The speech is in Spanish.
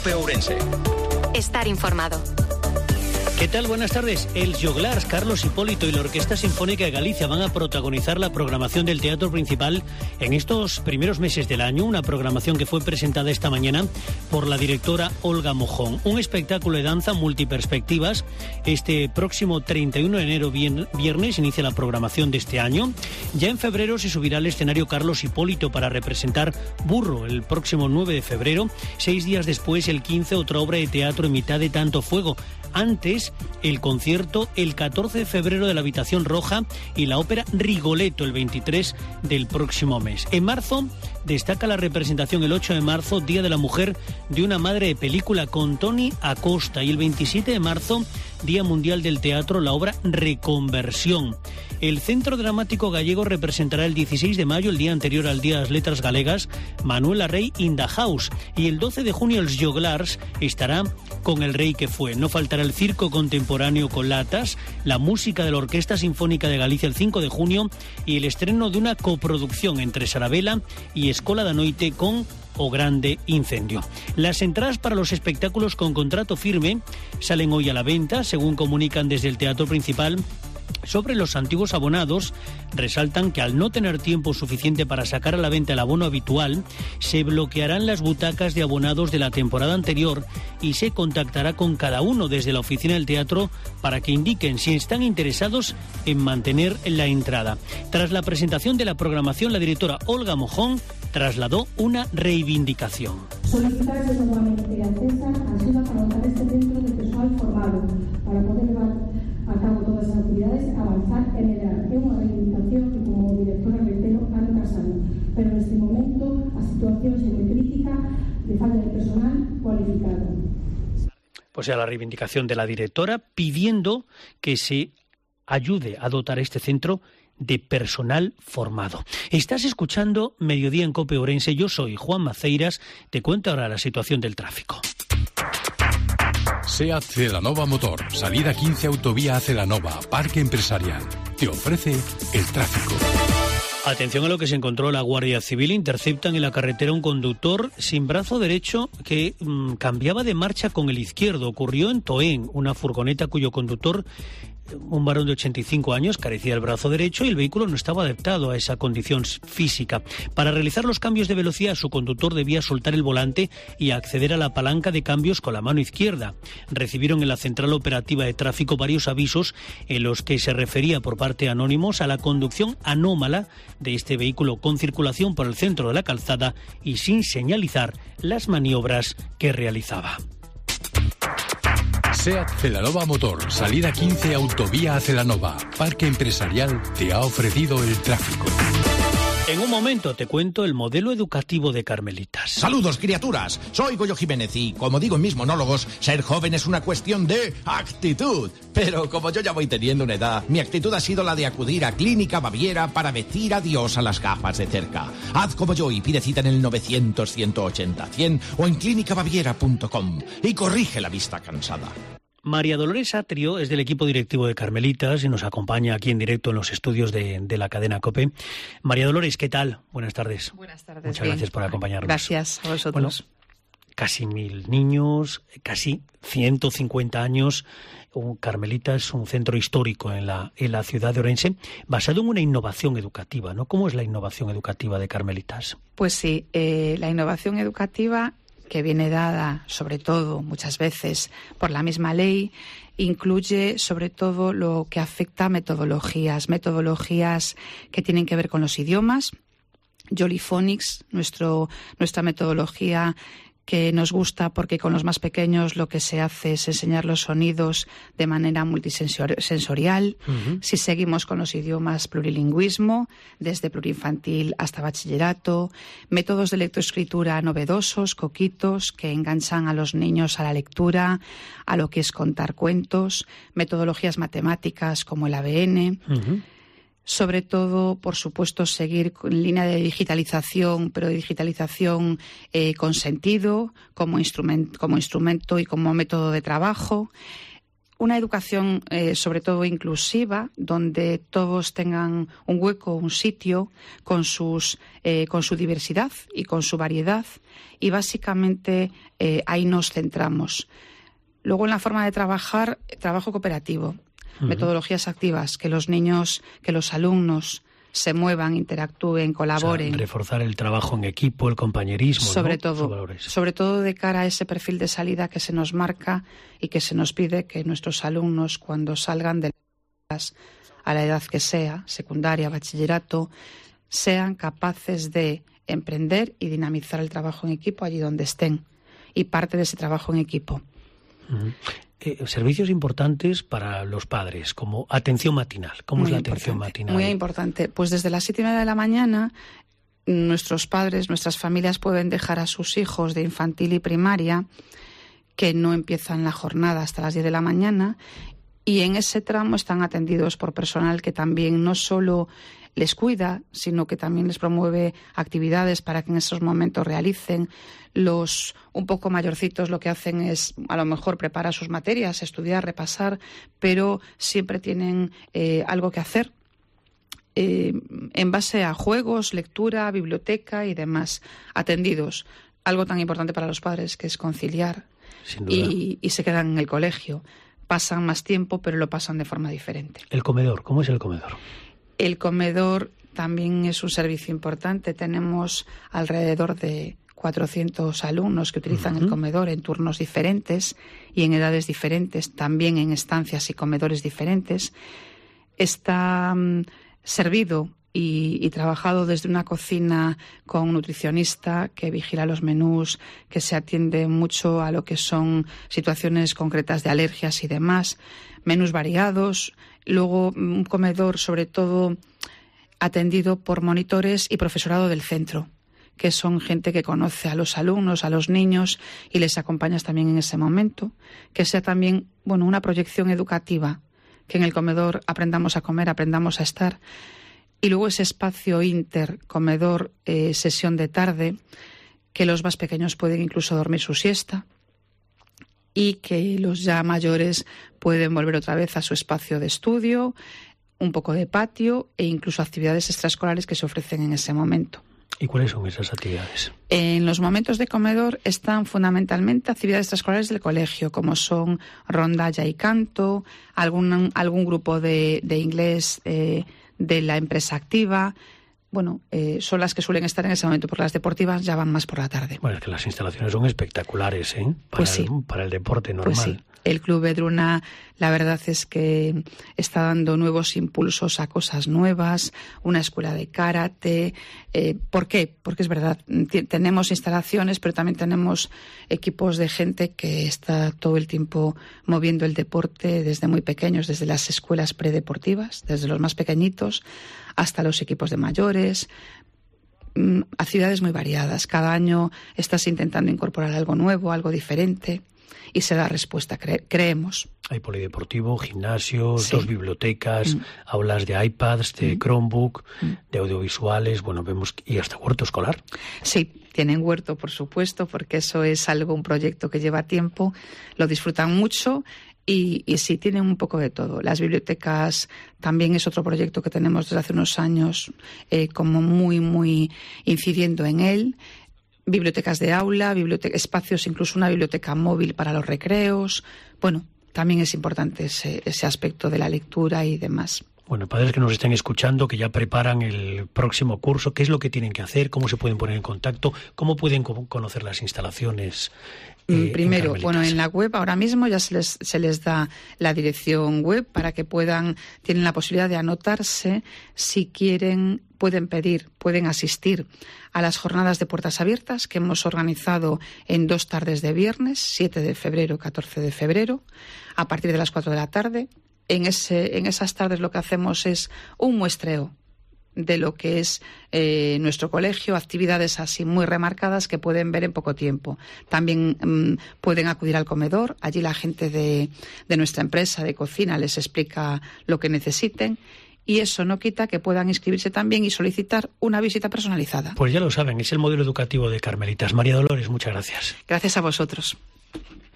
COPE Ourense. Estar informado. ¿Qué tal? Buenas tardes. El Joglars, Carlos Hipólito y la Orquesta Sinfónica de Galicia van a protagonizar la programación del Teatro Principal en estos primeros meses del año, una programación que fue presentada esta mañana por la directora Olga Mojón. Un espectáculo de danza multiperspectivas. Este próximo 31 de enero, viernes, inicia la programación de este año. Ya en febrero se subirá al escenario Carlos Hipólito para representar Burro el próximo 9 de febrero. 6 días después, el 15, otra obra de teatro en mitad de tanto fuego. Antes, el concierto el 14 de febrero de la Habitación Roja y la ópera Rigoletto el 23 del próximo mes. En marzo destaca la representación el 8 de marzo, Día de la Mujer, de una madre de película con Toni Acosta, y el 27 de marzo, Día Mundial del Teatro, la obra Reconversión. El Centro Dramático Gallego representará el 16 de mayo, el día anterior al Día de las Letras Galegas, Manuela Rey in the House, y el 12 de junio el Joglars estará con El Rey que fue. No faltará el circo contemporáneo con latas, la música de la Orquesta Sinfónica de Galicia el 5 de junio y el estreno de una coproducción entre Sarabela y Escola da Noite con O Grande Incendio. Las entradas para los espectáculos con contrato firme salen hoy a la venta, según comunican desde el Teatro Principal. Sobre los antiguos abonados, resaltan que al no tener tiempo suficiente para sacar a la venta el abono habitual, se bloquearán las butacas de abonados de la temporada anterior y se contactará con cada uno desde la oficina del teatro para que indiquen si están interesados en mantener la entrada. Tras la presentación de la programación, la directora Olga Mojón trasladó una reivindicación. Solicitar nuevamente a César ayuda para dotar este centro de personal formado para poder llevar a cabo todas as actividades, avanzar e mellorar. É unha reivindicación que como directora reitero ano tras ano, pero neste momento a situación é moi crítica de falta de personal cualificado. Pues a la reivindicación de la directora pidiendo que se ayude a dotar a este centro de personal formado. Estás escuchando Mediodía en COPE Ourense. Yo soy Juan Maceiras. Te cuento ahora la situación del tráfico. SEAT Celanova Motor, salida 15 Autovía a Celanova, Parque Empresarial. Te ofrece el tráfico. Atención a lo que se encontró la Guardia Civil. Interceptan en la carretera un conductor sin brazo derecho que cambiaba de marcha con el izquierdo. Ocurrió en Toén, una furgoneta cuyo conductor, un varón de 85 años, carecía del brazo derecho y el vehículo no estaba adaptado a esa condición física. Para realizar los cambios de velocidad, su conductor debía soltar el volante y acceder a la palanca de cambios con la mano izquierda. Recibieron en la Central Operativa de Tráfico varios avisos en los que se refería por parte de anónimos a la conducción anómala de este vehículo con circulación por el centro de la calzada y sin señalizar las maniobras que realizaba. SEAT Celanova Motor, salida 15 Autovía a Celanova, Parque Empresarial, te ha ofrecido el tráfico. En un momento te cuento el modelo educativo de Carmelitas. Saludos, criaturas. Soy Goyo Jiménez y, como digo en mis monólogos, ser joven es una cuestión de actitud. Pero como yo ya voy teniendo una edad, mi actitud ha sido la de acudir a Clínica Baviera para decir adiós a las gafas de cerca. Haz como yo y pide cita en el 900-180-100 o en clínicabaviera.com y corrige la vista cansada. María Dolores Atrio es del equipo directivo de Carmelitas y nos acompaña aquí en directo en los estudios de la cadena COPE. María Dolores, ¿qué tal? Buenas tardes. Buenas tardes. Muchas gracias por acompañarnos. Gracias a vosotros. Bueno, casi 1000 niños, casi 150 años. Carmelitas es un centro histórico en la ciudad de Ourense, basado en una innovación educativa, ¿no? ¿Cómo es la innovación educativa de Carmelitas? Pues sí, la innovación educativa, que viene dada sobre todo muchas veces por la misma ley, incluye sobre todo lo que afecta a metodologías que tienen que ver con los idiomas. Jolly Phonics, nuestra metodología que nos gusta porque con los más pequeños lo que se hace es enseñar los sonidos de manera multisensorial. Uh-huh. Si seguimos con los idiomas, plurilingüismo, desde plurinfantil hasta bachillerato, métodos de lectoescritura novedosos, coquitos, que enganchan a los niños a la lectura, a lo que es contar cuentos, metodologías matemáticas como el ABN. Uh-huh. Sobre todo, por supuesto, seguir en línea de digitalización, pero de digitalización con sentido, como instrumento y como método de trabajo. una educación sobre todo inclusiva, donde todos tengan un hueco, un sitio con su diversidad y con su variedad, y básicamente ahí nos centramos. Luego, en la forma de trabajar, trabajo cooperativo, metodologías activas, que los niños, que los alumnos se muevan, interactúen, colaboren. O sea, reforzar el trabajo en equipo, el compañerismo, sobre ¿no? sobre todo de cara a ese perfil de salida que se nos marca y que se nos pide que nuestros alumnos, cuando salgan de las a la edad que sea, secundaria, bachillerato, sean capaces de emprender y dinamizar el trabajo en equipo allí donde estén, y parte de ese trabajo en equipo. Servicios importantes para los padres, como atención matinal. ¿Cómo es la atención matinal? Muy importante. Pues desde las 7:30 de la mañana, nuestros padres, nuestras familias pueden dejar a sus hijos de infantil y primaria, que no empiezan la jornada hasta las 10 de la mañana, y en ese tramo están atendidos por personal que también no solo les cuida, sino que también les promueve actividades para que en esos momentos realicen. Los un poco mayorcitos lo que hacen es, a lo mejor, preparar sus materias, estudiar, repasar, pero siempre tienen algo que hacer en base a juegos, lectura, biblioteca y demás, atendidos. Algo tan importante para los padres, que es conciliar, y se quedan en el colegio. Pasan más tiempo, pero lo pasan de forma diferente. ¿El comedor? ¿Cómo es el comedor? El comedor también es un servicio importante. Tenemos alrededor de 400 alumnos que utilizan el comedor en turnos diferentes y en edades diferentes, también en estancias y comedores diferentes. Está servido y trabajado desde una cocina con un nutricionista que vigila los menús, que se atiende mucho a lo que son situaciones concretas de alergias y demás, menús variados. Luego, un comedor sobre todo atendido por monitores y profesorado del centro, que son gente que conoce a los alumnos, a los niños, y les acompañas también en ese momento. Que sea también, una proyección educativa, que en el comedor aprendamos a comer, aprendamos a estar. Y luego ese espacio comedor, sesión de tarde, que los más pequeños pueden incluso dormir su siesta, y que los ya mayores pueden volver otra vez a su espacio de estudio, un poco de patio e incluso actividades extraescolares que se ofrecen en ese momento. ¿Y cuáles son esas actividades? En los momentos de comedor están fundamentalmente actividades extraescolares del colegio, como son rondalla y canto, algún grupo de inglés de la empresa activa. Son las que suelen estar en ese momento, porque las deportivas ya van más por la tarde. Bueno, es que las instalaciones son espectaculares, ¿eh? Para el deporte normal. Pues sí. El Club Edruna, la verdad es que está dando nuevos impulsos a cosas nuevas, una escuela de karate. ¿Por qué? Porque es verdad, tenemos instalaciones, pero también tenemos equipos de gente que está todo el tiempo moviendo el deporte desde muy pequeños, desde las escuelas predeportivas, desde los más pequeñitos hasta los equipos de mayores. Actividades muy variadas. Cada año estás intentando incorporar algo nuevo, algo diferente, y se da respuesta, creemos. Hay polideportivo, gimnasios, 2 bibliotecas, aulas de iPads, de Chromebook, de audiovisuales, vemos, y hasta huerto escolar. Sí, tienen huerto, por supuesto, porque eso es un proyecto que lleva tiempo, lo disfrutan mucho. Y sí, tienen un poco de todo. Las bibliotecas también es otro proyecto que tenemos desde hace unos años, como muy, muy incidiendo en él. Bibliotecas de aula, espacios, incluso una biblioteca móvil para los recreos. También es importante ese aspecto de la lectura y demás. Padres que nos estén escuchando, que ya preparan el próximo curso, ¿qué es lo que tienen que hacer? ¿Cómo se pueden poner en contacto? ¿Cómo pueden conocer las instalaciones? Primero, en la web ahora mismo ya se les da la dirección web para que tienen la posibilidad de anotarse. Si quieren, pueden asistir a las jornadas de puertas abiertas que hemos organizado en 2 tardes de viernes, 7 de febrero, 14 de febrero, a partir de las 4 de la tarde. En esas tardes lo que hacemos es un muestreo de lo que es nuestro colegio, actividades así muy remarcadas que pueden ver en poco tiempo. También pueden acudir al comedor, allí la gente de nuestra empresa de cocina les explica lo que necesiten, y eso no quita que puedan inscribirse también y solicitar una visita personalizada. Pues ya lo saben, es el modelo educativo de Carmelitas. María Dolores, muchas gracias. Gracias a vosotros.